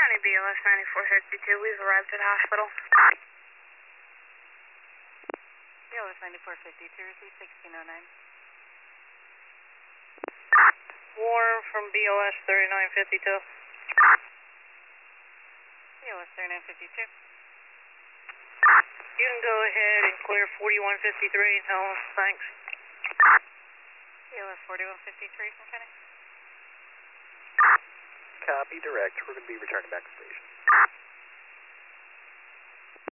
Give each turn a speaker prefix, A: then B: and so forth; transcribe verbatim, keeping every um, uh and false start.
A: County B L S ninety-four fifty-two, we've arrived at the hospital.
B: B L S ninety-four fifty-two, receive sixteen oh nine.
A: Warren from B L S thirty-nine fifty-two.
B: B L S thirty-nine fifty-two.
A: You can go ahead and clear forty-one fifty-three, Helen, thanks.
B: B L S forty-one fifty-three from Kenny.
C: Copy, direct. We're going to be returning back to station.